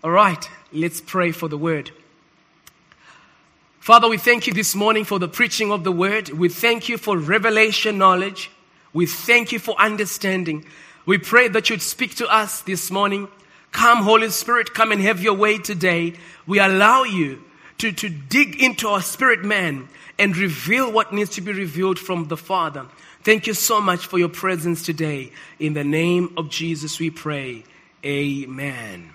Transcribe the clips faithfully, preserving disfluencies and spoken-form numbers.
All right, let's pray for the word. Father, we thank you this morning for the preaching of the word. We thank you for revelation knowledge. We thank you for understanding. We pray that you'd speak to us this morning. Come, Holy Spirit, come and have your way today. We allow you to, to dig into our spirit man and reveal what needs to be revealed from the Father. Thank you so much for your presence today. In the name of Jesus we pray. Amen.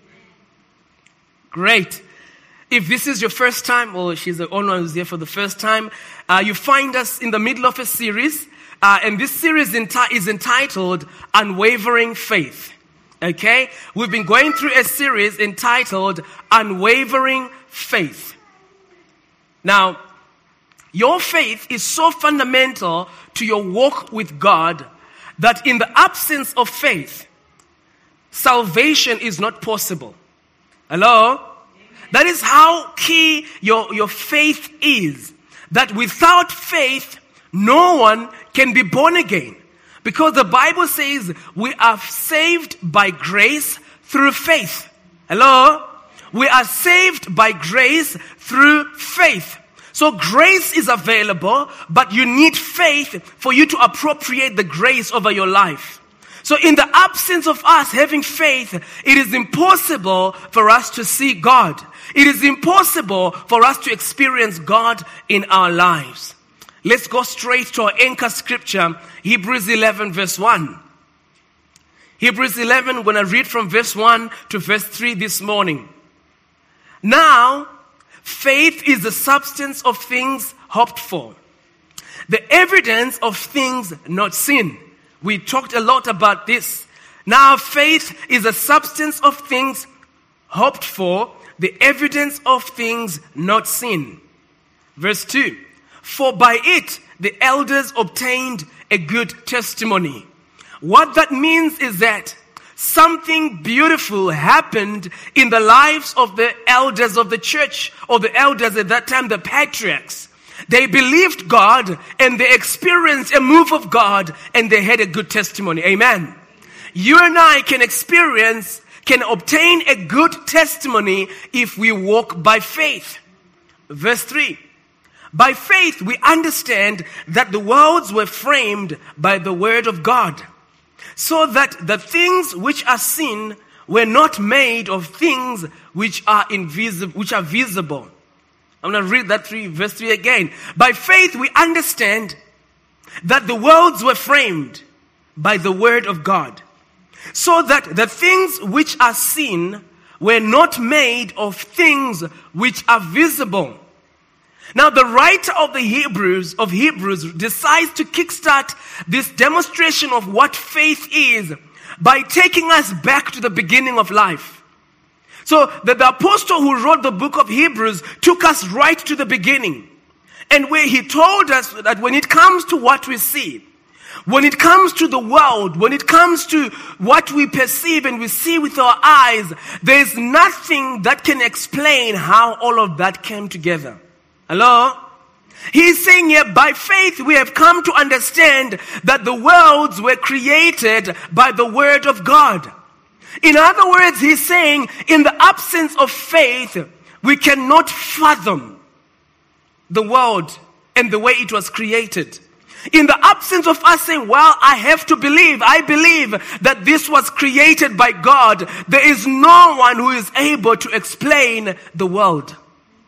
Great. If this is your first time, or she's the only one who's here for the first time, uh, you find us in the middle of a series. Uh, and this series enti- is entitled Unwavering Faith. Okay? We've been going through a series entitled Unwavering Faith. Now, your faith is so fundamental to your walk with God that in the absence of faith, salvation is not possible. Hello? That is how key your, your faith is. That without faith, no one can be born again. Because the Bible says we are saved by grace through faith. Hello? We are saved by grace through faith. So grace is available, but you need faith for you to appropriate the grace over your life. So in the absence of us having faith, it is impossible for us to see God. It is impossible for us to experience God in our lives. Let's go straight to our anchor scripture, Hebrews eleven verse one. Hebrews eleven, we're going to read from verse one to verse three this morning. Now, faith is the substance of things hoped for, the evidence of things not seen. We talked a lot about this. Now, faith is the substance of things hoped for, the evidence of things not seen. Verse two. For by it the elders obtained a good testimony. What that means is that something beautiful happened in the lives of the elders of the church, or the elders at that time, the patriarchs. They believed God and they experienced a move of God and they had a good testimony. Amen. You and I can experience, can obtain a good testimony if we walk by faith. Verse three. By faith, we understand that the worlds were framed by the word of God, so that the things which are seen were not made of things which are invisible, which are visible. I'm going to read that three, verse three again. By faith, we understand that the worlds were framed by the word of God, so that the things which are seen were not made of things which are visible. Now, the writer of the Hebrews, of Hebrews decides to kickstart this demonstration of what faith is by taking us back to the beginning of life. So, the, the apostle who wrote the book of Hebrews took us right to the beginning. And where he told us that when it comes to what we see, when it comes to the world, when it comes to what we perceive and we see with our eyes, there is nothing that can explain how all of that came together. Hello? He's saying here, by faith we have come to understand that the worlds were created by the word of God. In other words, he's saying, in the absence of faith, we cannot fathom the world and the way it was created. In the absence of us saying, well, I have to believe, I believe that this was created by God, there is no one who is able to explain the world.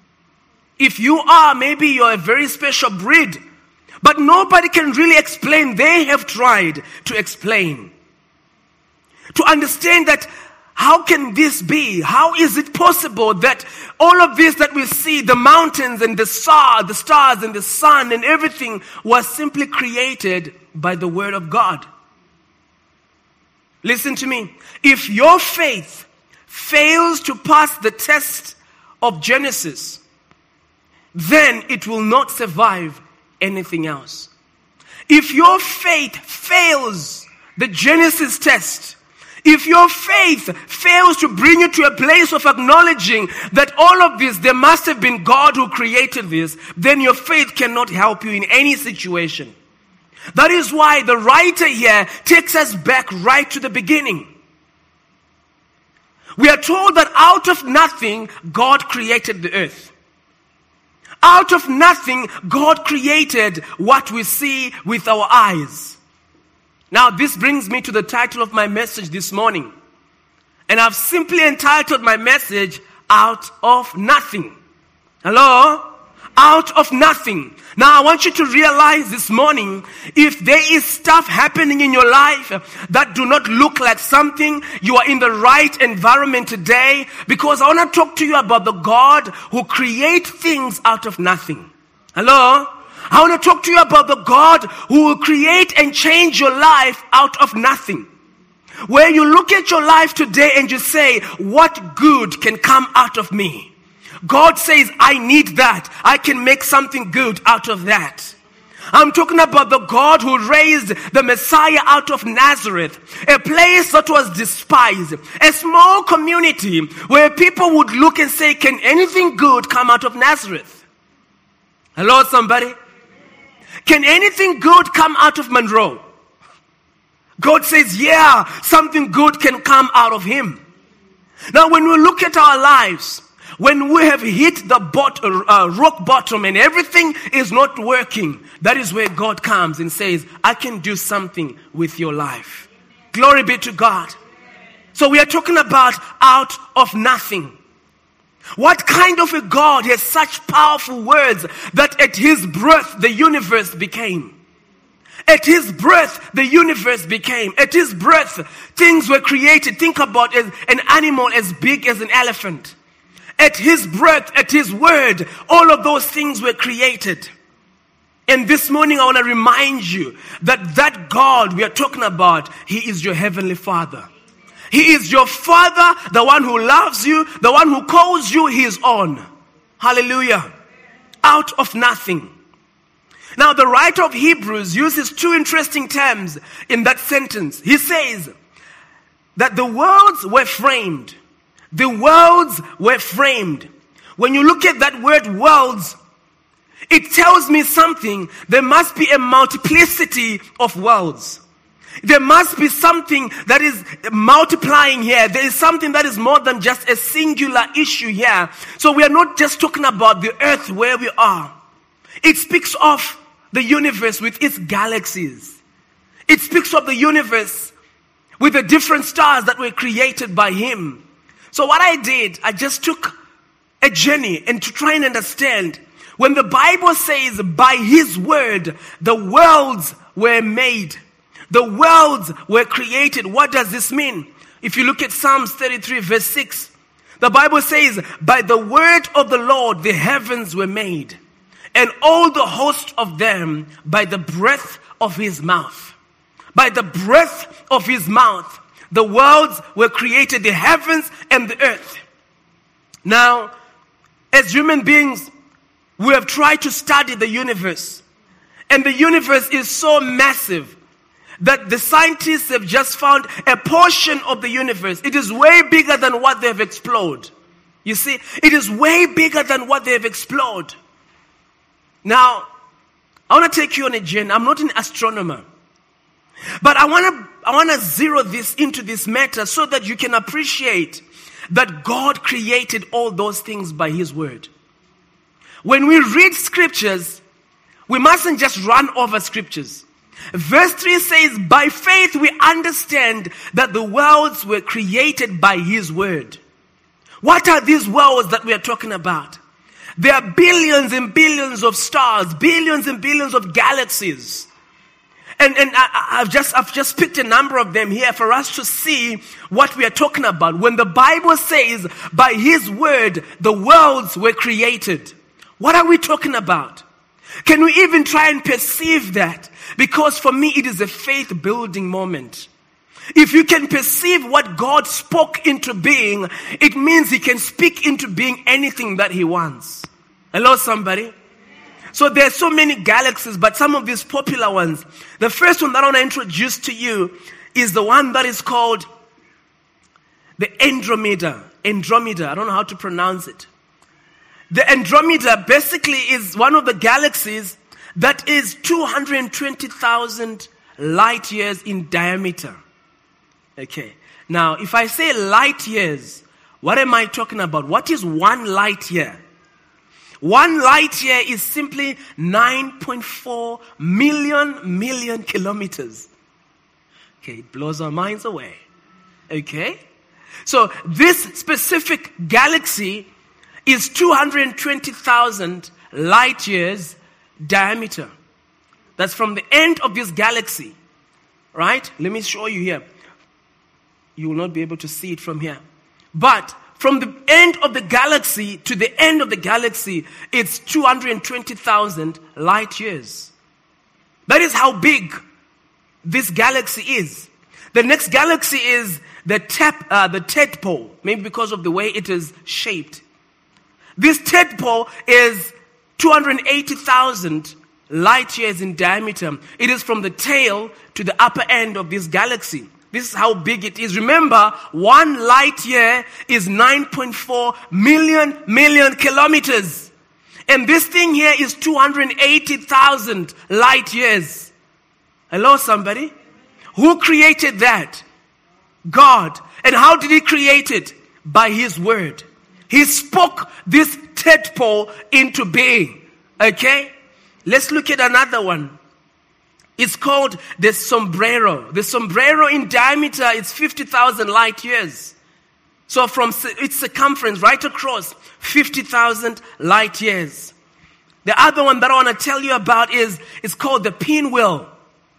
If you are, maybe you're a very special breed, but nobody can really explain. They have tried to explain. To understand that, how can this be? How is it possible that all of this that we see, the mountains and the star, the stars and the sun and everything, was simply created by the word of God? Listen to me. If your faith fails to pass the test of Genesis, then it will not survive anything else. If your faith fails the Genesis test, if your faith fails to bring you to a place of acknowledging that all of this, there must have been God who created this, then your faith cannot help you in any situation. That is why the writer here takes us back right to the beginning. We are told that out of nothing, God created the earth. Out of nothing, God created what we see with our eyes. Now, this brings me to the title of my message this morning. And I've simply entitled my message, Out of Nothing. Hello? Out of nothing. Now, I want you to realize this morning, if there is stuff happening in your life that do not look like something, you are in the right environment today, because I want to talk to you about the God who creates things out of nothing. Hello? I want to talk to you about the God who will create and change your life out of nothing. Where you look at your life today and you say, what good can come out of me? God says, I need that. I can make something good out of that. I'm talking about the God who raised the Messiah out of Nazareth, a place that was despised, a small community where people would look and say, can anything good come out of Nazareth? Hello, somebody? Can anything good come out of Monroe? God says, yeah, something good can come out of him. Now, when we look at our lives, when we have hit the bot- uh, rock bottom and everything is not working, that is where God comes and says, I can do something with your life. Glory be to God. So we are talking about out of nothing. What kind of a God has such powerful words that at his breath the universe became? At his breath, the universe became. At his breath, things were created. Think about as an animal as big as an elephant. At his breath, at his word, all of those things were created. And this morning I want to remind you that that God we are talking about, he is your heavenly Father. He is your Father, the one who loves you, the one who calls you his own. Hallelujah. Out of nothing. Now, the writer of Hebrews uses two interesting terms in that sentence. He says that the worlds were framed. The worlds were framed. When you look at that word worlds, it tells me something. There must be a multiplicity of worlds. There must be something that is multiplying here. There is something that is more than just a singular issue here. So we are not just talking about the earth where we are. It speaks of the universe with its galaxies. It speaks of the universe with the different stars that were created by him. So what I did, I just took a journey and to try and understand. When the Bible says by his word, the worlds were made. The worlds were created. What does this mean? If you look at Psalms thirty-three verse six, the Bible says, by the word of the Lord, the heavens were made, and all the host of them by the breath of his mouth. By the breath of his mouth, the worlds were created, the heavens and the earth. Now, as human beings, we have tried to study the universe. And the universe is so massive that the scientists have just found a portion of the universe. It is way bigger than what they have explored. You see, it is way bigger than what they have explored. Now, I want to take you on a journey. I'm not an astronomer. But I want to I want to zero this into this matter so that you can appreciate that God created all those things by his word. When we read scriptures, we mustn't just run over scriptures. Verse three says, by faith we understand that the worlds were created by his word. What are these worlds that we are talking about? There are billions and billions of stars, billions and billions of galaxies. And, and I, I've just, I've just picked a number of them here for us to see what we are talking about. When the Bible says, by his word, the worlds were created. What are we talking about? Can we even try and perceive that? Because for me, it is a faith-building moment. If you can perceive what God spoke into being, it means he can speak into being anything that he wants. Hello, somebody? So there are so many galaxies, but some of these popular ones. The first one that I want to introduce to you is the one that is called the Andromeda. Andromeda. I don't know how to pronounce it. The Andromeda basically is one of the galaxies that is two hundred twenty thousand light years in diameter. Okay. Now, if I say light years, What am I talking about? What is one light year? One light year is simply nine point four million million kilometers. Okay, it blows our minds away. Okay? So this specific galaxy is two hundred twenty thousand light years diameter. That's from the end of this galaxy. Right? Let me show you here. You will not be able to see it from here. But from the end of the galaxy to the end of the galaxy, it's two hundred twenty thousand light years. That is how big this galaxy is. The next galaxy is the tap, uh, the tadpole, maybe because of the way it is shaped. This tadpole is two hundred eighty thousand light years in diameter. It is from the tail to the upper end of this galaxy. This is how big it is. Remember, one light year is nine point four million million kilometers. And this thing here is two hundred eighty thousand light years. Hello, somebody? Who created that? God. And how did he create it? By his word. He spoke this tadpole into being. Okay? Let's look at another one. It's called the sombrero. The sombrero in diameter is fifty thousand light years. So from its circumference right across, fifty thousand light years. The other one that I want to tell you about is, is called the pinwheel.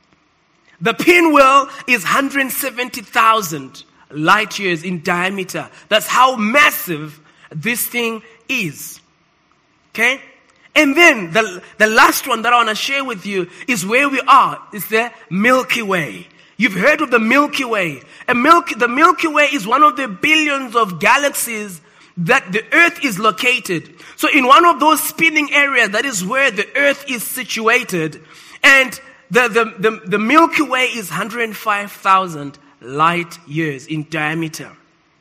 The pinwheel is one hundred seventy thousand light years in diameter. That's how massive this thing is. Okay? And then the, the last one that I want to share with you is where we are. It's the Milky Way. You've heard of the Milky Way. And Milky, the Milky Way is one of the billions of galaxies that the Earth is located. So in one of those spinning areas, that is where the Earth is situated. And the, the, the, the Milky Way is one hundred five thousand light years in diameter.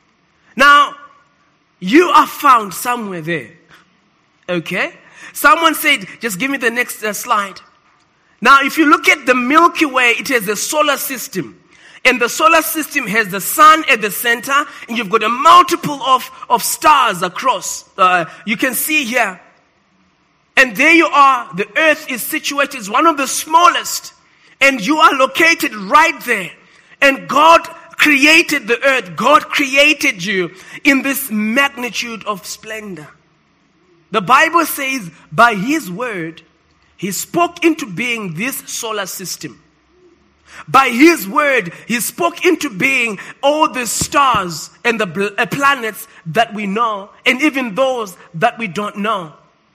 Now, you are found somewhere there. Okay? Someone said, just give me the next uh, slide. Now, if you look at the Milky Way, it has a solar system. And the solar system has the sun at the center, and you've got a multiple of, of stars across. Uh, you can see here. And there you are. The Earth is situated, it's one of the smallest. And you are located right there. And God created the Earth. God created you in this magnitude of splendor. The Bible says, by his word, he spoke into being this solar system. By his word, he spoke into being all the stars and the planets that we know, and even those that we don't know.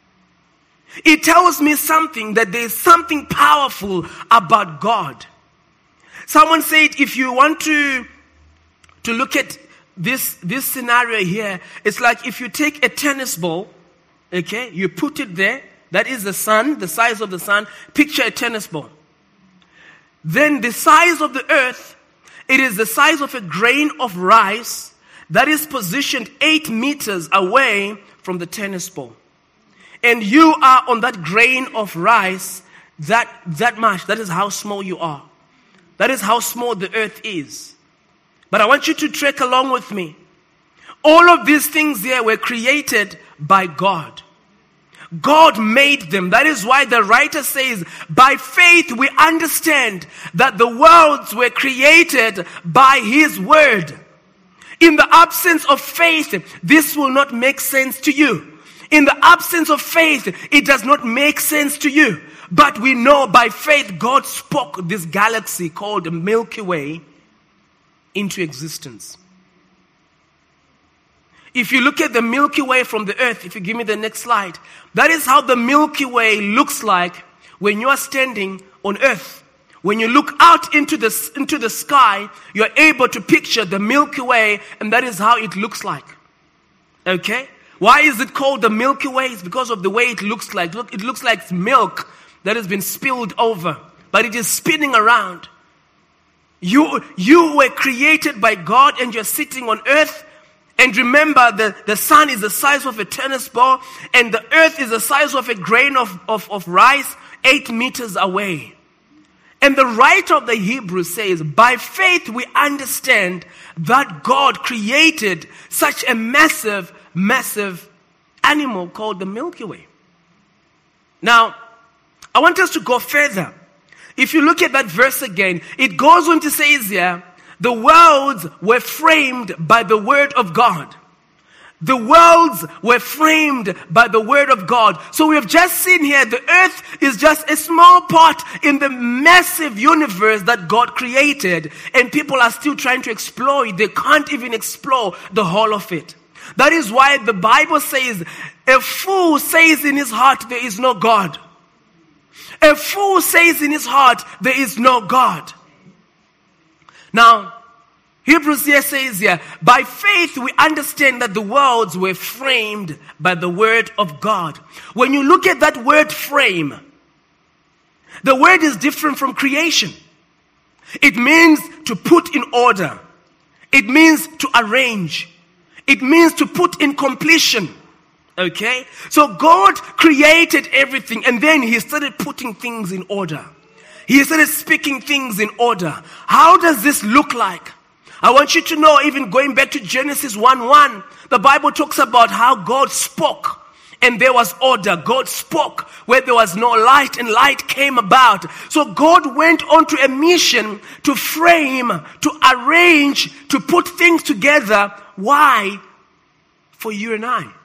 It tells me something, that there is something powerful about God. Someone said, if you want to, to look at this, this scenario here, it's like if you take a tennis ball, okay, you put it there. That is the sun, the size of the sun. Picture a tennis ball. Then the size of the earth, it is the size of a grain of rice that is positioned eight meters away from the tennis ball. And you are on that grain of rice that, that much. That is how small you are. That is how small the earth is. But I want you to trek along with me. All of these things here were created by God. God made them. That is why the writer says, by faith we understand that the worlds were created by his word. In the absence of faith, this will not make sense to you. In the absence of faith, it does not make sense to you. But we know by faith God spoke this galaxy called the Milky Way into existence. If you look at the Milky Way from the earth, if you give me the next slide, that is how the Milky Way looks like when you are standing on earth. When you look out into the, into the sky, you are able to picture the Milky Way, and that is how it looks like. Okay? Why is it called the Milky Way? It's because of the way it looks like. Look, it looks like milk that has been spilled over, but it is spinning around. You, you were created by God, and you're sitting on earth. And remember, the, the sun is the size of a tennis ball, and the earth is the size of a grain of, of, of rice, eight meters away. And the writer of the Hebrews says, by faith we understand that God created such a massive, massive animal called the Milky Way. Now, I want us to go further. If you look at that verse again, it goes on to say here, the worlds were framed by the word of God. The worlds were framed by the word of God. So we have just seen here, the earth is just a small part in the massive universe that God created. And people are still trying to explore it. They can't even explore the whole of it. That is why the Bible says, a fool says in his heart, there is no God. A fool says in his heart, there is no God. Now, Hebrews here says here, by faith we understand that the worlds were framed by the word of God. When you look at that word frame, the word is different from creation. It means to put in order. It means to arrange. It means to put in completion. Okay? So God created everything and then he started putting things in order. He started speaking things in order. How does this look like? I want you to know, even going back to Genesis one one, the Bible talks about how God spoke and there was order. God spoke where there was no light and light came about. So God went on to a mission to frame, to arrange, to put things together. Why? For you and I.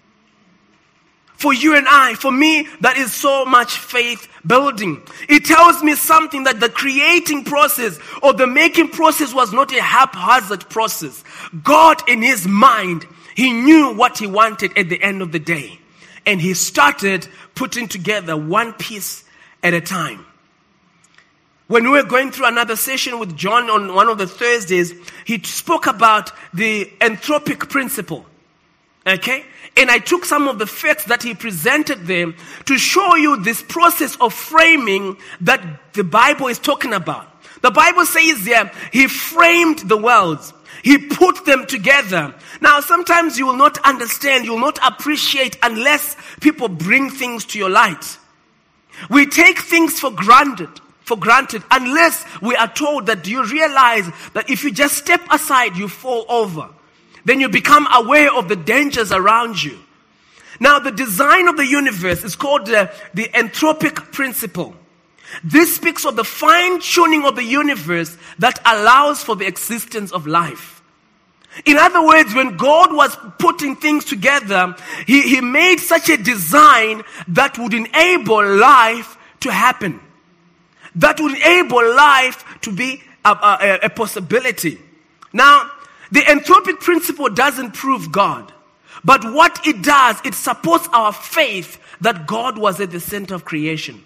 For you and I, for me, that is so much faith building. It tells me something that the creating process or the making process was not a haphazard process. God in his mind, he knew what he wanted at the end of the day. And he started putting together one piece at a time. When we were going through another session with John on one of the Thursdays, he spoke about the anthropic principle. Okay? And I took some of the facts that he presented them to show you this process of framing that the Bible is talking about. The Bible says there, he framed the worlds. He put them together. Now, sometimes you will not understand, you will not appreciate unless people bring things to your light. We take things for granted, for granted, unless we are told that you realize that if you just step aside, you fall over. Then you become aware of the dangers around you. Now, the design of the universe is called the, the anthropic principle. This speaks of the fine-tuning of the universe that allows for the existence of life. In other words, when God was putting things together, he, he made such a design that would enable life to happen. That would enable life to be a, a, a possibility. Now, the anthropic principle doesn't prove God. But what it does, it supports our faith that God was at the center of creation.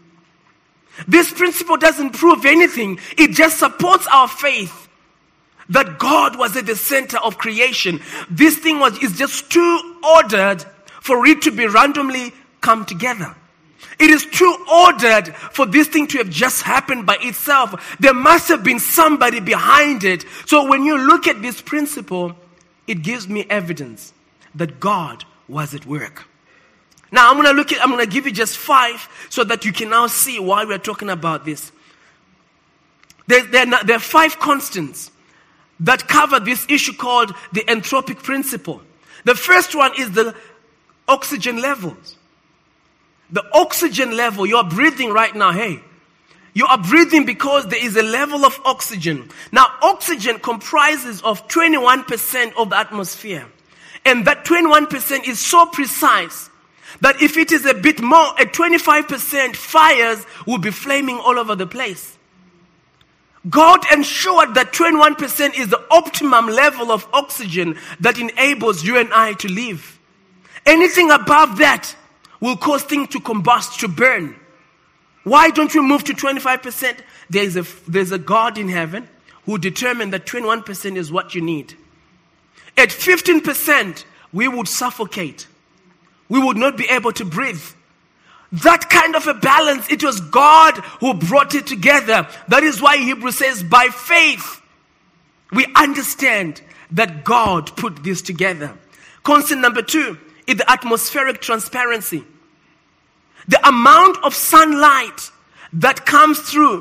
This principle doesn't prove anything. It just supports our faith that God was at the center of creation. This thing was is just too ordered for it to be randomly come together. It is too ordered for this thing to have just happened by itself. There must have been somebody behind it. So when you look at this principle, it gives me evidence that God was at work. Now I'm going to look at, I'm going to give you just five so that you can now see why we're talking about this. There, there, there are five constants that cover this issue called the anthropic principle. The first one is the oxygen levels. The oxygen level, you are breathing right now, hey. You are breathing because there is a level of oxygen. Now, oxygen comprises of twenty-one percent of the atmosphere. And that twenty-one percent is so precise that if it is a bit more, at twenty-five percent, fires will be flaming all over the place. God ensured that twenty-one percent is the optimum level of oxygen that enables you and I to live. Anything above that will cause things to combust, to burn. Why don't we move to twenty-five percent? There's a, there's a God in heaven who determined that twenty-one percent is what you need. At fifteen percent, we would suffocate. We would not be able to breathe. That kind of a balance, it was God who brought it together. That is why Hebrews says, by faith, we understand that God put this together. Constant number two is the atmospheric transparency. The amount of sunlight that comes through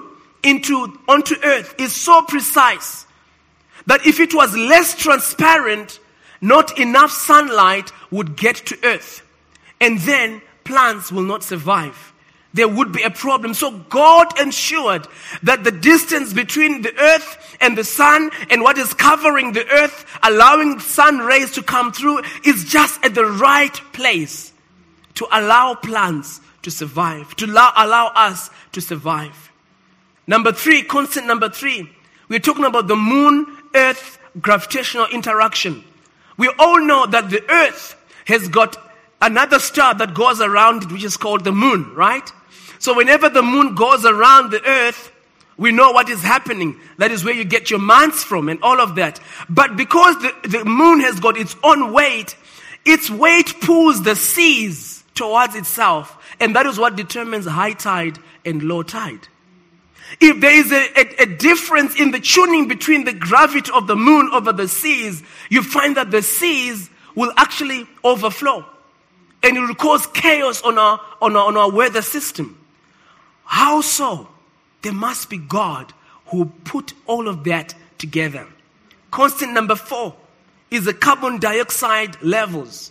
into onto earth is so precise that if it was less transparent, not enough sunlight would get to earth. And then plants will not survive. There would be a problem. So God ensured that the distance between the earth and the sun and what is covering the earth, allowing sun rays to come through, is just at the right place to allow plants to survive, to allow, allow us to survive. Number three, constant number three, we're talking about the moon-earth gravitational interaction. We all know that the earth has got another star that goes around it, which is called the moon, right? So whenever the moon goes around the earth, we know what is happening. That is where you get your months from and all of that. But because the, the moon has got its own weight, its weight pulls the seas towards itself. And that is what determines high tide and low tide. If there is a, a, a difference in the tuning between the gravity of the moon over the seas, you find that the seas will actually overflow. And it will cause chaos on our, on our, on our weather system. How so? There must be God who put all of that together. Constant number four is the carbon dioxide levels.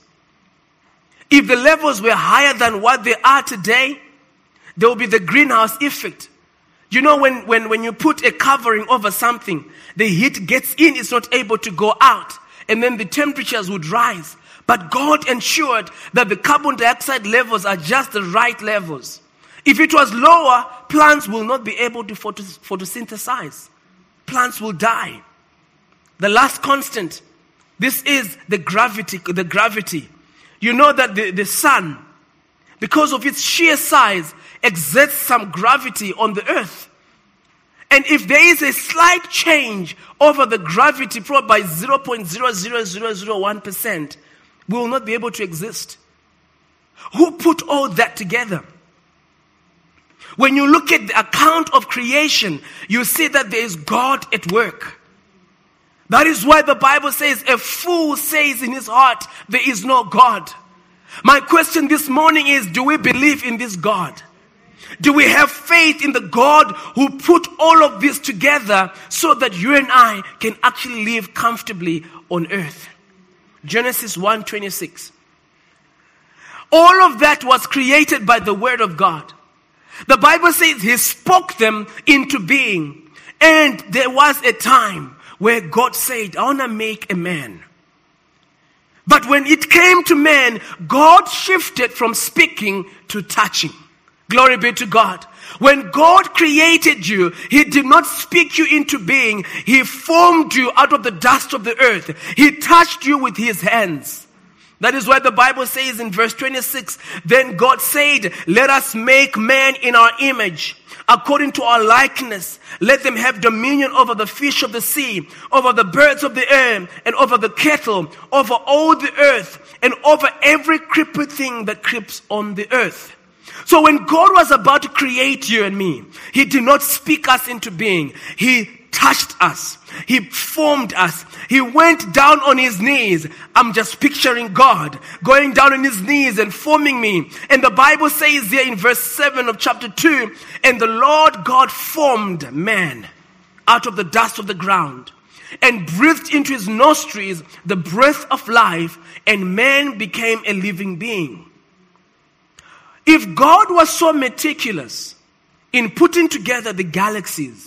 If the levels were higher than what they are today, there will be the greenhouse effect. You know, when, when, when you put a covering over something, the heat gets in, it's not able to go out. And then the temperatures would rise. But God ensured that the carbon dioxide levels are just the right levels. If it was lower, plants will not be able to photos- photosynthesize. Plants will die. The last constant, this is the gravity. The gravity. You know that the, the sun, because of its sheer size, exerts some gravity on the earth. And if there is a slight change over the gravity, probably by zero point zero zero zero zero one percent, we will not be able to exist. Who put all that together? When you look at the account of creation, you see that there is God at work. That is why the Bible says, a fool says in his heart, there is no God. My question this morning is, do we believe in this God? Do we have faith in the God who put all of this together so that you and I can actually live comfortably on earth? Genesis one twenty-six. All of that was created by the word of God. The Bible says he spoke them into being. And there was a time where God said, I want to make a man. But when it came to man, God shifted from speaking to touching. Glory be to God. When God created you, he did not speak you into being. He formed you out of the dust of the earth. He touched you with his hands. That is why the Bible says in verse twenty-six, then God said, let us make man in our image, according to our likeness. Let them have dominion over the fish of the sea, over the birds of the air, and over the cattle, over all the earth, and over every creeping thing that creeps on the earth. So when God was about to create you and me, he did not speak us into being. He touched us. He formed us. He went down on his knees. I'm just picturing God going down on his knees and forming me. And the Bible says there in verse seven of chapter two, and the Lord God formed man out of the dust of the ground and breathed into his nostrils the breath of life, and man became a living being. If God was so meticulous in putting together the galaxies,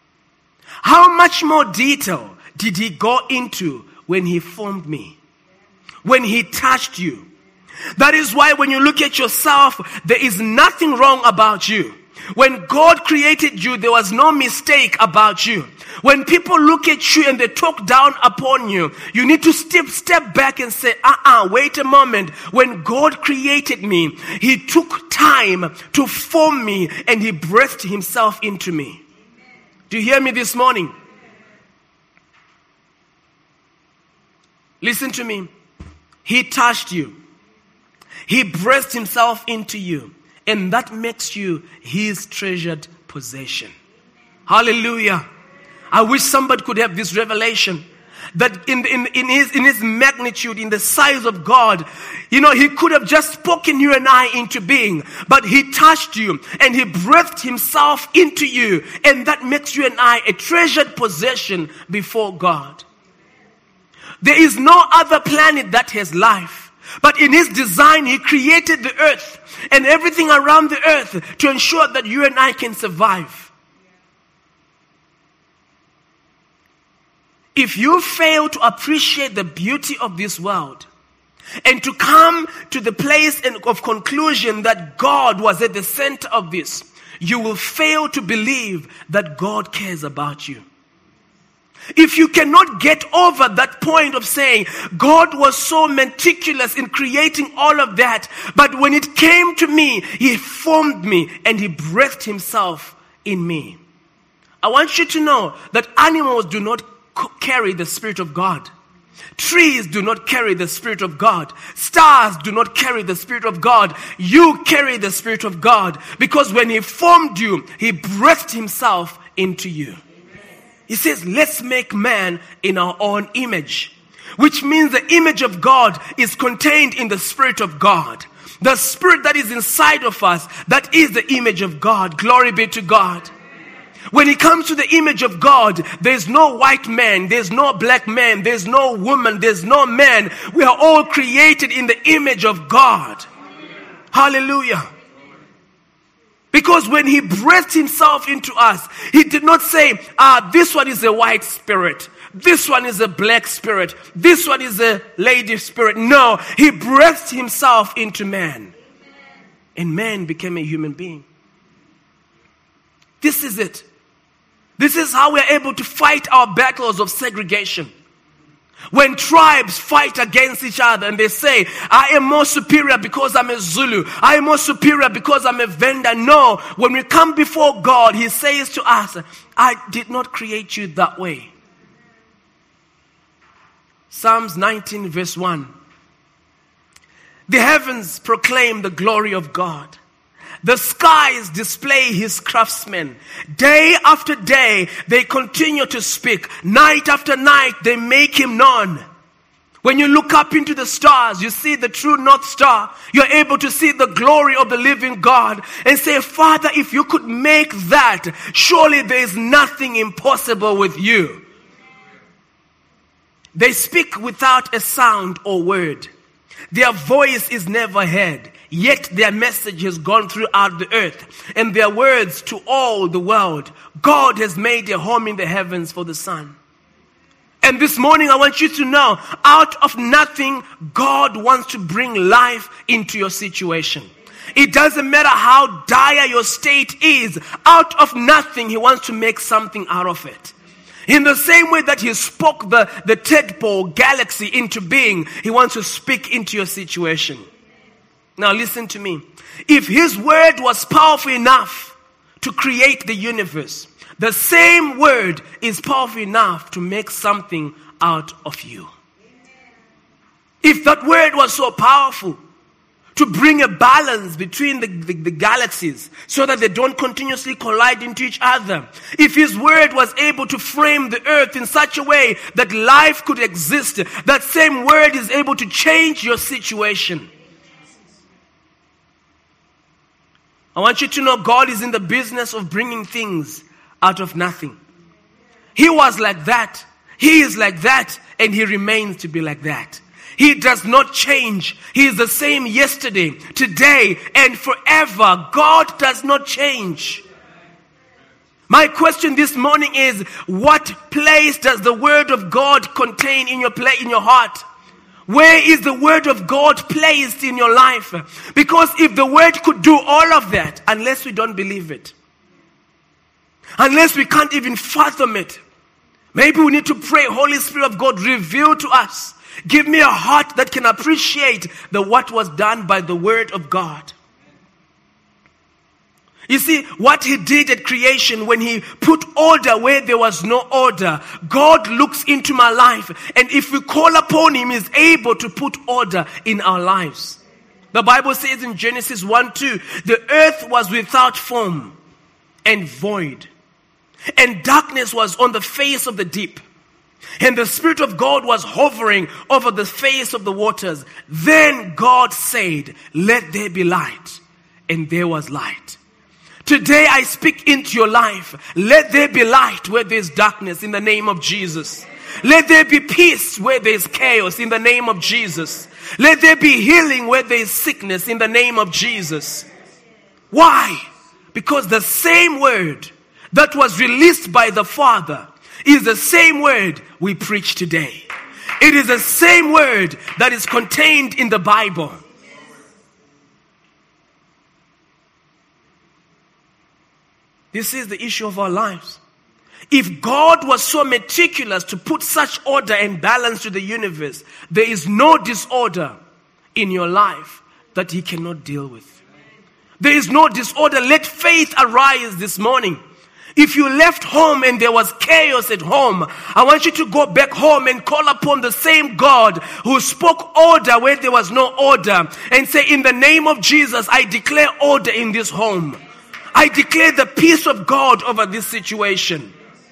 how much more detail did he go into when he formed me? When he touched you? That is why when you look at yourself, there is nothing wrong about you. When God created you, there was no mistake about you. When people look at you and they talk down upon you, you need to step, step back and say, uh-uh, wait a moment. When God created me, he took time to form me and he breathed himself into me. Do you hear me this morning? Listen to me. He touched you. He breathed himself into you. And that makes you his treasured possession. Hallelujah. I wish somebody could have this revelation. that in, in, in, his, in his magnitude, in the size of God, you know, he could have just spoken you and I into being, but he touched you and he breathed himself into you, and that makes you and I a treasured possession before God. There is no other planet that has life, but in his design, he created the earth and everything around the earth to ensure that you and I can survive. If you fail to appreciate the beauty of this world and to come to the place of conclusion that God was at the center of this, you will fail to believe that God cares about you. If you cannot get over that point of saying, God was so meticulous in creating all of that, but when it came to me, he formed me and he breathed himself in me. I want you to know that animals do not carry the Spirit of God. Trees do not carry the Spirit of God. Stars do not carry the Spirit of God. You carry the Spirit of God, because when he formed you, he breathed himself into you. He says, let's make man in our own image, which means the image of God is contained in the Spirit of God. The Spirit that is inside of us, that is the image of God. Glory be to God. When it comes to the image of God, there's no white man, there's no black man, there's no woman, there's no man. We are all created in the image of God. Hallelujah. Because when he breathed himself into us, he did not say, ah, this one is a white spirit, this one is a black spirit, this one is a lady spirit. No, he breathed himself into man, and man became a human being. This is it. This is how we are able to fight our battles of segregation. When tribes fight against each other and they say, I am more superior because I'm a Zulu, I am more superior because I'm a Venda. No, when we come before God, he says to us, I did not create you that way. Psalms nineteen verse one. The heavens proclaim the glory of God. The skies display his craftsmen. Day after day, they continue to speak. Night after night, they make him known. When you look up into the stars, you see the true North Star. You're able to see the glory of the living God and say, Father, if you could make that, surely there is nothing impossible with you. They speak without a sound or word. Their voice is never heard. Yet their message has gone throughout the earth, and their words to all the world. God has made a home in the heavens for the Son. And this morning I want you to know, out of nothing, God wants to bring life into your situation. It doesn't matter how dire your state is, out of nothing, he wants to make something out of it. In the same way that he spoke the, the tadpole galaxy into being, he wants to speak into your situation. Now listen to me. If his word was powerful enough to create the universe, the same word is powerful enough to make something out of you. If that word was so powerful to bring a balance between the, the, the galaxies so that they don't continuously collide into each other, if his word was able to frame the earth in such a way that life could exist, that same word is able to change your situation. I want you to know God is in the business of bringing things out of nothing. He was like that. He is like that. And he remains to be like that. He does not change. He is the same yesterday, today, and forever. God does not change. My question this morning is, what place does the word of God contain in your play, in your heart? Where is the word of God placed in your life? Because if the word could do all of that, unless we don't believe it, unless we can't even fathom it, maybe we need to pray, Holy Spirit of God, reveal to us. Give me a heart that can appreciate the what was done by the word of God. You see, what he did at creation when he put order where there was no order, God looks into my life, and if we call upon him, he's able to put order in our lives. The Bible says in Genesis one two, the earth was without form and void, and darkness was on the face of the deep. And the Spirit of God was hovering over the face of the waters. Then God said, let there be light. And there was light. Today I speak into your life. Let there be light where there is darkness in the name of Jesus. Let there be peace where there is chaos in the name of Jesus. Let there be healing where there is sickness in the name of Jesus. Why? Because the same word that was released by the Father is the same word we preach today. It is the same word that is contained in the Bible. This is the issue of our lives. If God was so meticulous to put such order and balance to the universe, there is no disorder in your life that He cannot deal with. There is no disorder. Let faith arise this morning. If you left home and there was chaos at home, I want you to go back home and call upon the same God who spoke order where there was no order, and say, in the name of Jesus, I declare order in this home. I declare the peace of God over this situation.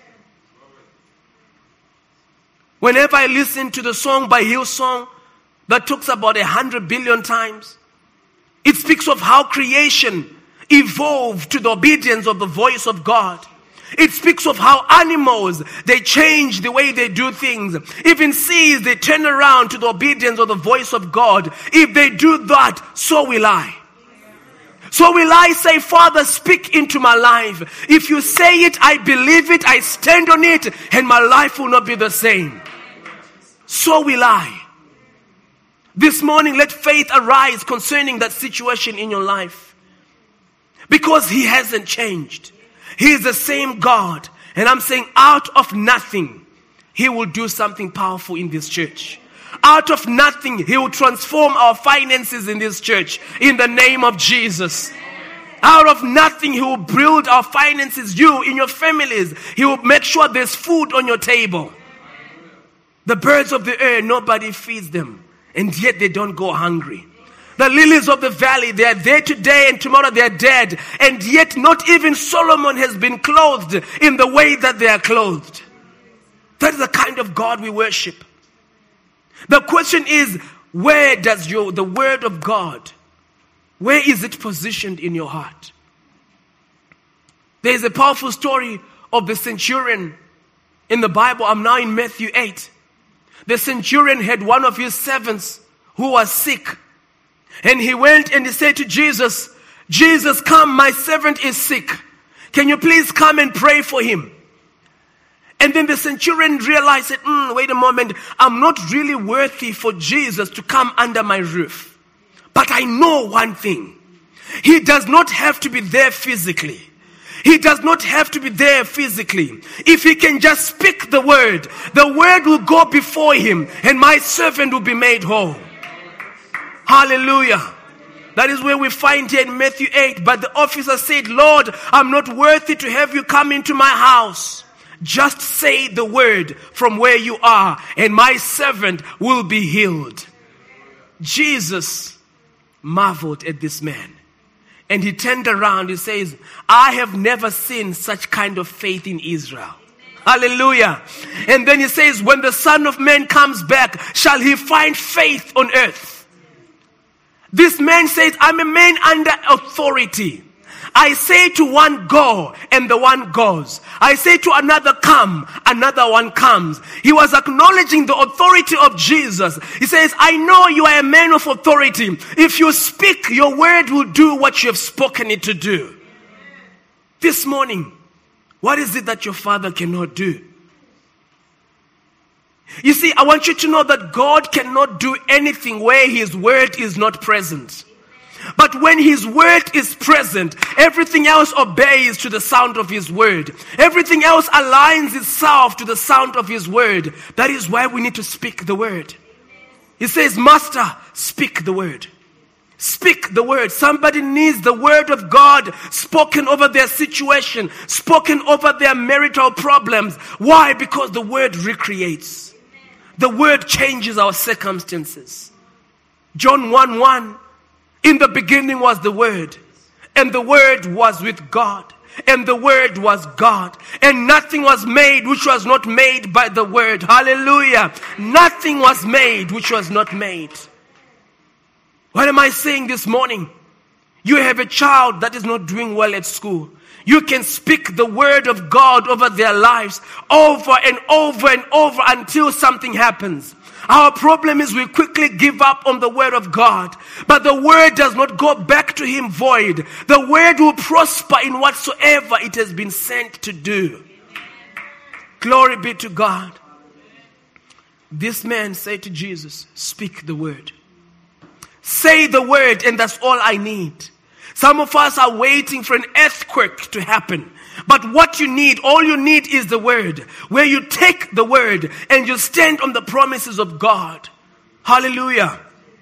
Whenever I listen to the song by Hillsong that talks about a hundred billion times, it speaks of how creation evolved to the obedience of the voice of God. It speaks of how animals, they change the way they do things. Even seas, they turn around to the obedience of the voice of God. If they do that, so will I. So will I say, Father, speak into my life. If you say it, I believe it, I stand on it, and my life will not be the same. So will I. This morning, let faith arise concerning that situation in your life. Because He hasn't changed. He is the same God. And I'm saying, out of nothing, He will do something powerful in this church. Out of nothing, He will transform our finances in this church in the name of Jesus. Out of nothing, He will build our finances, you, in your families. He will make sure there's food on your table. The birds of the air, nobody feeds them, and yet they don't go hungry. The lilies of the valley, they are there today and tomorrow they are dead, and yet not even Solomon has been clothed in the way that they are clothed. That is the kind of God we worship. The question is, where does your the word of God, where is it positioned in your heart? There is a powerful story of the centurion in the Bible. I'm now in Matthew eight. The centurion had one of his servants who was sick. And he went and he said to Jesus, Jesus, come, my servant is sick. Can you please come and pray for him? And then the centurion realized that, mm, wait a moment, I'm not really worthy for Jesus to come under my roof. But I know one thing. He does not have to be there physically. He does not have to be there physically. If he can just speak the word, the word will go before him and my servant will be made whole. Hallelujah. That is where we find here in Matthew eight. But the officer said, Lord, I'm not worthy to have you come into my house. Just say the word from where you are and my servant will be healed. Jesus marveled at this man. And he turned around, he says, I have never seen such kind of faith in Israel. Hallelujah. And then he says, when the Son of Man comes back, shall he find faith on earth? This man says, I'm a man under authority. I say to one, go, and the one goes. I say to another, come, another one comes. He was acknowledging the authority of Jesus. He says, I know you are a man of authority. If you speak, your word will do what you have spoken it to do. This morning, what is it that your Father cannot do? You see, I want you to know that God cannot do anything where His word is not present. But when His word is present, everything else obeys to the sound of His word. Everything else aligns itself to the sound of His word. That is why we need to speak the word. He says, Master, speak the word. Speak the word. Somebody needs the word of God spoken over their situation, spoken over their marital problems. Why? Because the word recreates. The word changes our circumstances. John one one. In the beginning was the word, and the Word was with God, and the Word was God, and nothing was made which was not made by the Word. Hallelujah. Nothing was made which was not made. What am I saying this morning? You have a child that is not doing well at school. You can speak the Word of God over their lives over and over and over until something happens. Our problem is we quickly give up on the Word of God. But the Word does not go back to Him void. The Word will prosper in whatsoever it has been sent to do. Glory be to God. This man said to Jesus, speak the Word. Say the Word, and that's all I need. Some of us are waiting for an earthquake to happen. But what you need, all you need is the Word. Where you take the Word and you stand on the promises of God. Hallelujah.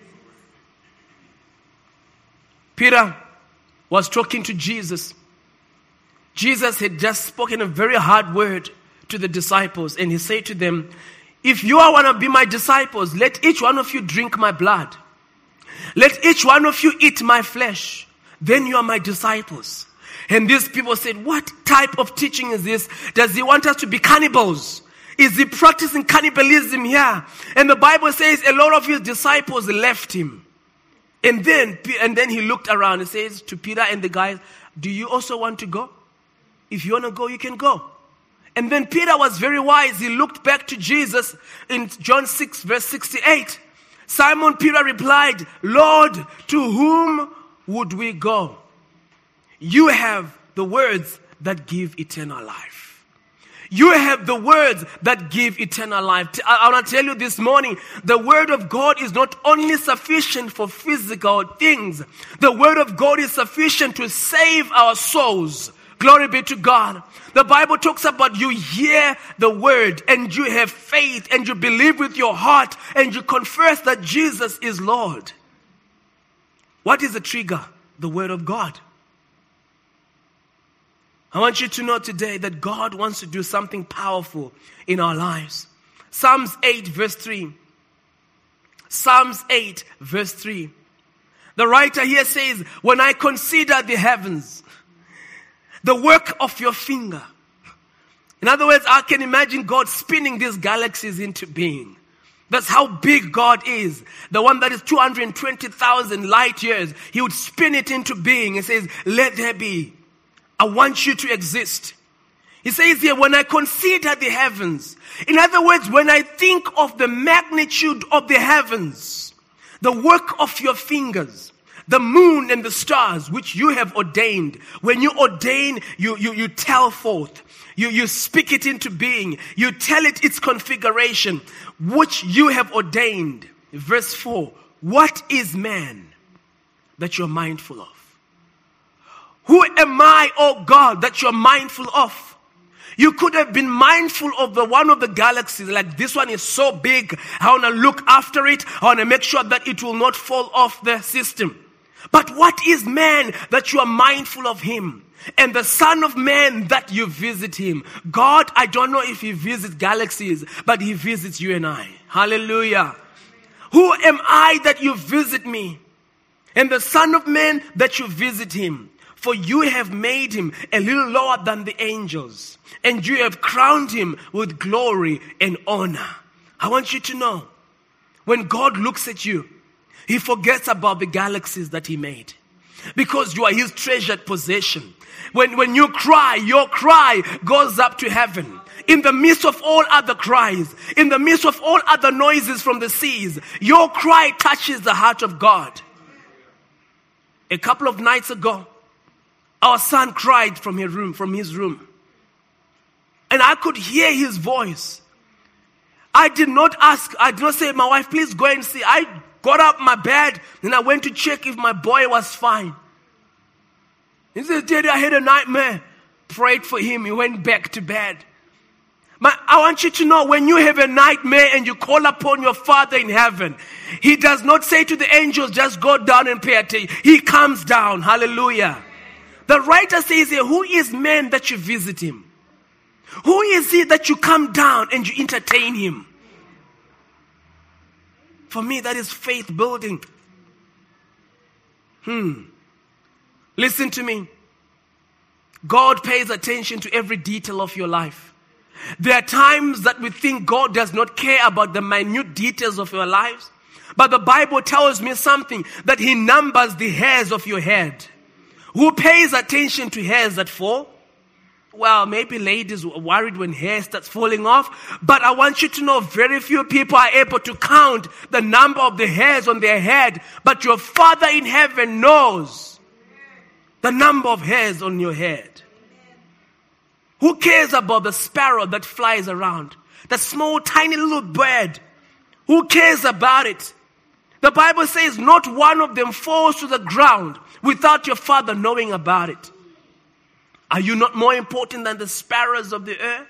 Peter was talking to Jesus. Jesus had just spoken a very hard word to the disciples. And he said to them, if you want to be my disciples, let each one of you drink my blood. Let each one of you eat my flesh. Then you are my disciples. And these people said, what type of teaching is this? Does he want us to be cannibals? Is he practicing cannibalism here? And the Bible says a lot of his disciples left him. And then, and then he looked around and says to Peter and the guys, do you also want to go? If you want to go, you can go. And then Peter was very wise. He looked back to Jesus in John six verse sixty-eight. Simon Peter replied, Lord, to whom would we go? You have the words that give eternal life. You have the words that give eternal life. I want to tell you this morning, the Word of God is not only sufficient for physical things. The Word of God is sufficient to save our souls. Glory be to God. The Bible talks about you hear the Word and you have faith and you believe with your heart and you confess that Jesus is Lord. What is the trigger? The Word of God. I want you to know today that God wants to do something powerful in our lives. Psalms eight verse three. Psalms eight verse three. The writer here says, when I consider the heavens, the work of your finger. In other words, I can imagine God spinning these galaxies into being. That's how big God is. The one that is two hundred twenty thousand light years. He would spin it into being and says, let there be. I want you to exist. He says here, when I consider the heavens. In other words, when I think of the magnitude of the heavens, the work of your fingers, the moon and the stars, which you have ordained. When you ordain, you, you, you tell forth. You, you speak it into being. You tell it its configuration, which you have ordained. Verse four. What is man that you're mindful of? Who am I, oh God, that you're mindful of? You could have been mindful of the one of the galaxies, like this one is so big. I want to look after it. I want to make sure that it will not fall off the system. But what is man that you are mindful of him? And the Son of Man that you visit him. God, I don't know if he visits galaxies, but he visits you and I. Hallelujah. Who am I that you visit me? And the Son of Man that you visit him. For you have made him a little lower than the angels. And you have crowned him with glory and honor. I want you to know, when God looks at you, he forgets about the galaxies that he made. Because you are his treasured possession. When, when you cry, your cry goes up to heaven. In the midst of all other cries, in the midst of all other noises from the seas, your cry touches the heart of God. A couple of nights ago, our son cried from his room, from his room. And I could hear his voice. I did not ask, I did not say, my wife, please go and see. I got up my bed and I went to check if my boy was fine. He said, Daddy, I had a nightmare. Prayed for him. He went back to bed. But I want you to know, when you have a nightmare and you call upon your Father in heaven, he does not say to the angels, just go down and pay attention. He comes down. Hallelujah. The writer says here, who is man that you visit him? Who is he that you come down and you entertain him? For me, that is faith building. Hmm. Listen to me. God pays attention to every detail of your life. There are times that we think God does not care about the minute details of your lives. But the Bible tells me something, that He numbers the hairs of your head. Who pays attention to hairs that fall? Well, maybe ladies are worried when hair starts falling off. But I want you to know very few people are able to count the number of the hairs on their head. But your Father in heaven knows the number of hairs on your head. Who cares about the sparrow that flies around? The small, tiny little bird. Who cares about it? The Bible says not one of them falls to the ground without your Father knowing about it. Are you not more important than the sparrows of the earth?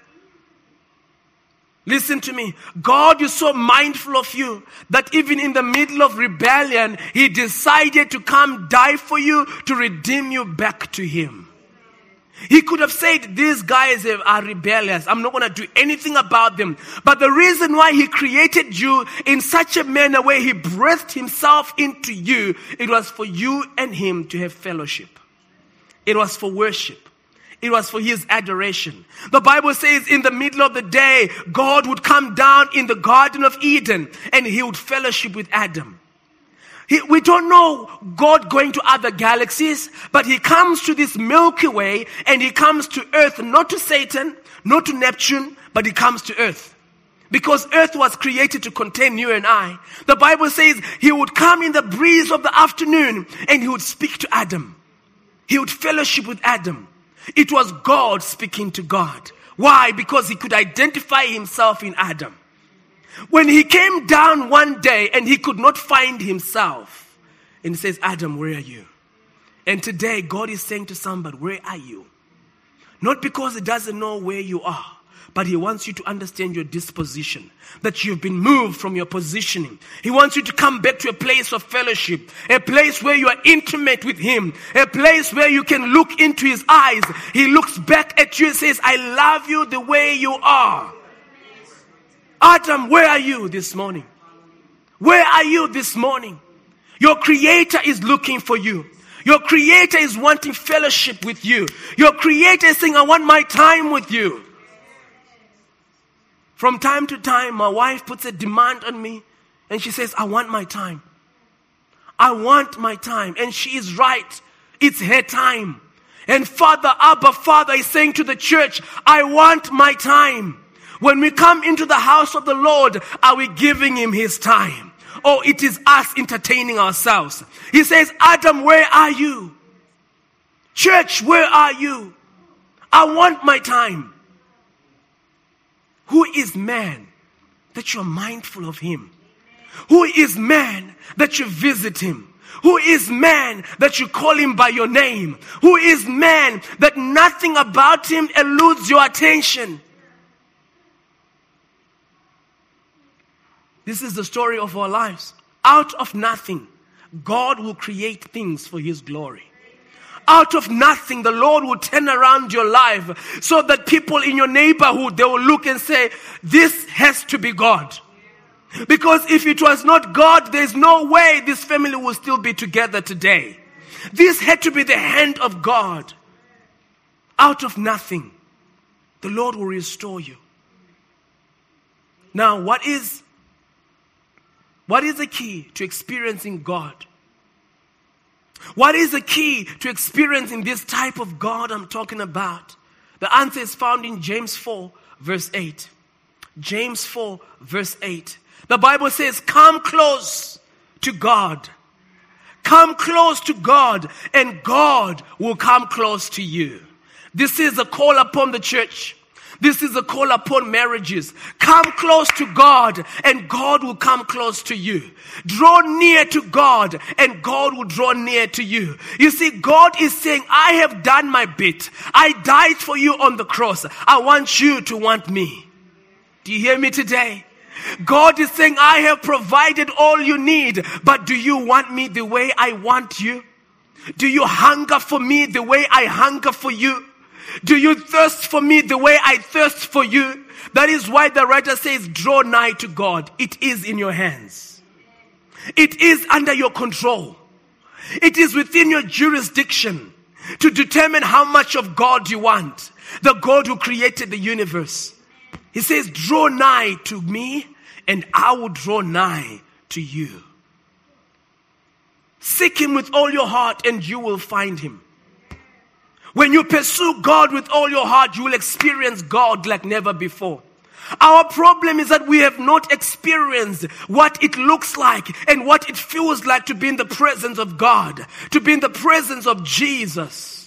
Listen to me. God is so mindful of you that even in the middle of rebellion, He decided to come die for you to redeem you back to Him. He could have said, these guys are rebellious. I'm not going to do anything about them. But the reason why He created you in such a manner where He breathed Himself into you, it was for you and Him to have fellowship. It was for worship. It was for His adoration. The Bible says in the middle of the day, God would come down in the Garden of Eden and He would fellowship with Adam. He, we don't know God going to other galaxies, but He comes to this Milky Way and He comes to earth, not to Satan, not to Neptune, but He comes to earth. Because earth was created to contain you and I. The Bible says He would come in the breeze of the afternoon and He would speak to Adam. He would fellowship with Adam. It was God speaking to God. Why? Because He could identify Himself in Adam. When He came down one day and He could not find Himself, and He says, Adam, where are you? And today God is saying to somebody, where are you? Not because He doesn't know where you are, but He wants you to understand your disposition, that you've been moved from your positioning. He wants you to come back to a place of fellowship, a place where you are intimate with Him, a place where you can look into His eyes. He looks back at you and says, I love you the way you are. Adam, where are you this morning? Where are you this morning? Your Creator is looking for you. Your Creator is wanting fellowship with you. Your Creator is saying, I want my time with you. From time to time, my wife puts a demand on me and she says, I want my time. I want my time. And she is right. It's her time. And Father, Abba, Father is saying to the church, I want my time. When we come into the house of the Lord, are we giving Him His time? Or it is us entertaining ourselves? He says, Adam, where are you? Church, where are you? I want my time. Who is man that you're mindful of him? Who is man that you visit him? Who is man that you call him by your name? Who is man that nothing about him eludes your attention? This is the story of our lives. Out of nothing, God will create things for his glory. Out of nothing, the Lord will turn around your life so that people in your neighborhood, they will look and say, this has to be God. Because if it was not God, there's no way this family will still be together today. This had to be the hand of God. Out of nothing, the Lord will restore you. Now, what is, what is the key to experiencing God? What is the key to experiencing this type of God I'm talking about? The answer is found in James four, verse eight. James four, verse eight. The Bible says, come close to God. Come close to God, and God will come close to you. This is a call upon the church. This is a call upon marriages. Come close to God, and God will come close to you. Draw near to God, and God will draw near to you. You see, God is saying, I have done my bit. I died for you on the cross. I want you to want me. Do you hear me today? God is saying, I have provided all you need, but do you want me the way I want you? Do you hunger for me the way I hunger for you? Do you thirst for me the way I thirst for you? That is why the writer says, draw nigh to God. It is in your hands. It is under your control. It is within your jurisdiction. to determine how much of God you want. The God who created the universe. He says, draw nigh to me and I will draw nigh to you. Seek him with all your heart and you will find him. When you pursue God with all your heart, you will experience God like never before. Our problem is that we have not experienced what it looks like and what it feels like to be in the presence of God, to be in the presence of Jesus.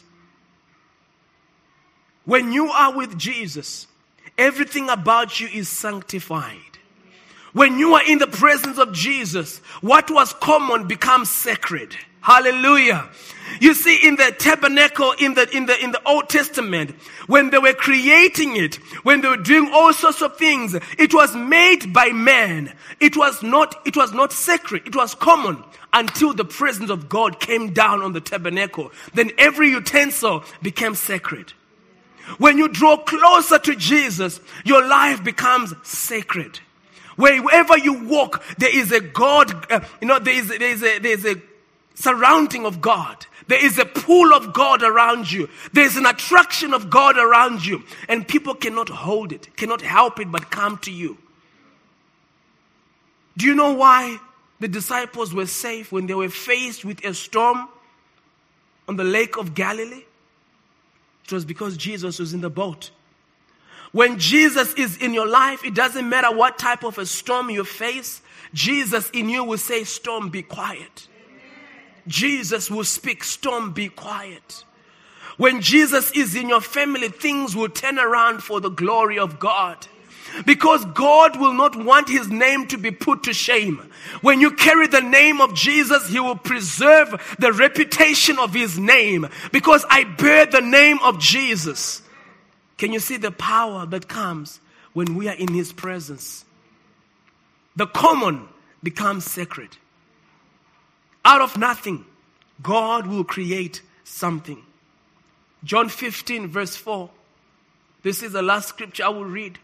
When you are with Jesus, everything about you is sanctified. When you are in the presence of Jesus, what was common becomes sacred. Hallelujah. You see, in the tabernacle, in the, in the, in the Old Testament, when they were creating it, when they were doing all sorts of things, it was made by man. It was not, it was not sacred. It was common until the presence of God came down on the tabernacle. Then every utensil became sacred. When you draw closer to Jesus, your life becomes sacred. Wherever you walk, there is a God, uh, you know, there is, there is a, there is a surrounding of God. There is a pool of God around you. There is an attraction of God around you. And people cannot hold it, cannot help it but come to you. Do you know why the disciples were safe when they were faced with a storm on the lake of Galilee? It was because Jesus was in the boat. When Jesus is in your life, it doesn't matter what type of a storm you face. Jesus in you will say, storm, be quiet. Jesus will speak, storm, be quiet. When Jesus is in your family, things will turn around for the glory of God. Because God will not want his name to be put to shame. When you carry the name of Jesus, he will preserve the reputation of his name. Because I bear the name of Jesus. Can you see the power that comes when we are in his presence? The common becomes sacred. Out of nothing, God will create something. John fifteen verse four. This is the last scripture I will read.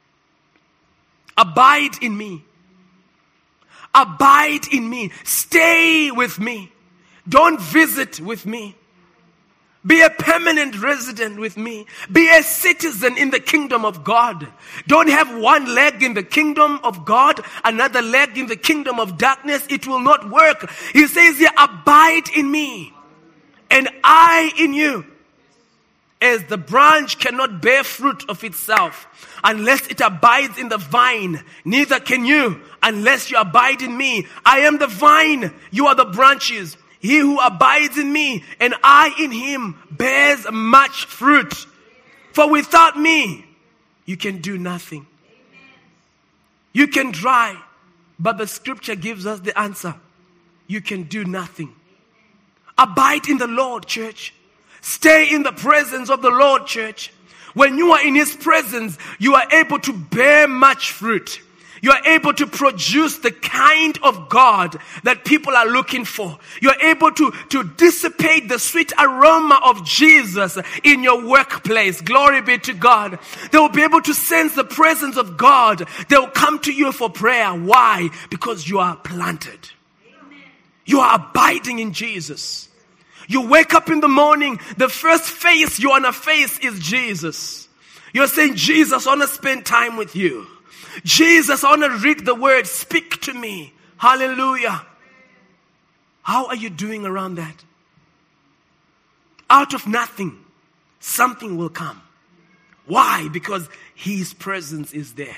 Abide in me. Abide in me. Stay with me. Don't visit with me. Be a permanent resident with me. Be a citizen in the kingdom of God. Don't have one leg in the kingdom of God, another leg in the kingdom of darkness. It will not work. He says here, abide in me and I in you. As the branch cannot bear fruit of itself unless it abides in the vine, neither can you unless you abide in me. I am the vine, you are the branches. He who abides in me and I in him bears much fruit. For without me, you can do nothing. You can try, but the scripture gives us the answer. You can do nothing. Abide in the Lord, church. Stay in the presence of the Lord, church. When you are in his presence, you are able to bear much fruit. You are able to produce the kind of God that people are looking for. You are able to, to dissipate the sweet aroma of Jesus in your workplace. Glory be to God. They will be able to sense the presence of God. They will come to you for prayer. Why? Because you are planted. Amen. You are abiding in Jesus. You wake up in the morning, the first face you want to face is Jesus. You're saying, Jesus, I want to spend time with you. Jesus, I want to read the word. Speak to me. Hallelujah. How are you doing around that? Out of nothing, something will come. Why? Because his presence is there.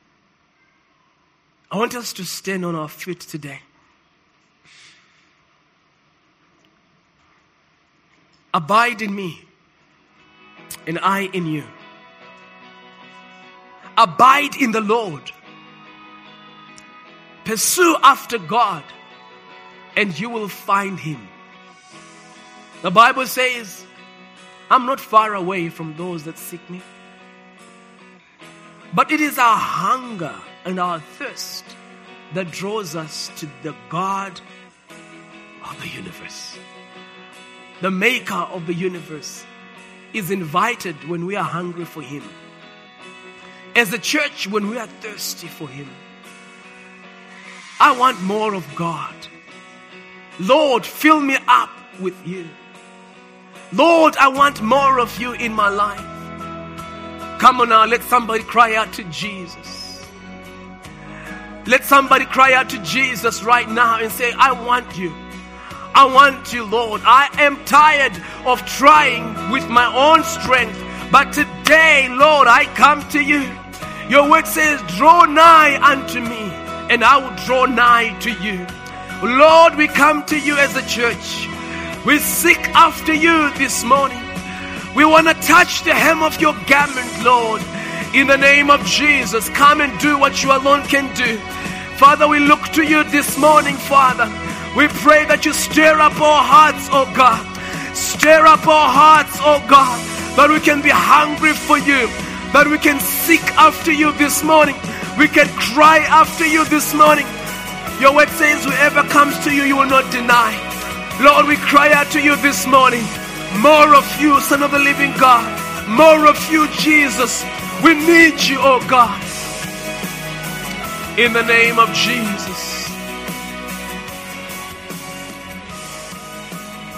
I want us to stand on our feet today. Abide in me, and I in you. Abide in the Lord. Pursue after God, and you will find him. The Bible says, I'm not far away from those that seek me. But it is our hunger and our thirst that draws us to the God of the universe. The maker of the universe is invited when we are hungry for him. As a church, when we are thirsty for him. I want more of God. Lord, fill me up with you. Lord, I want more of you in my life. Come on now, let somebody cry out to Jesus. Let somebody cry out to Jesus right now and say, I want you. I want you, Lord. I am tired of trying with my own strength. But today, Lord, I come to you. Your word says, draw nigh unto me, and I will draw nigh to you. Lord, we come to you as a church. We seek after you this morning. We want to touch the hem of your garment, Lord. In the name of Jesus, come and do what you alone can do. Father, we look to you this morning, Father. We pray that you stir up our hearts, oh God. Stir up our hearts, oh God, that we can be hungry for you, that we can seek after you this morning. We can cry after you this morning. Your word says, whoever comes to you, you will not deny. Lord, we cry out to you this morning. More of you, Son of the living God. More of you, Jesus. We need you, oh God. In the name of Jesus.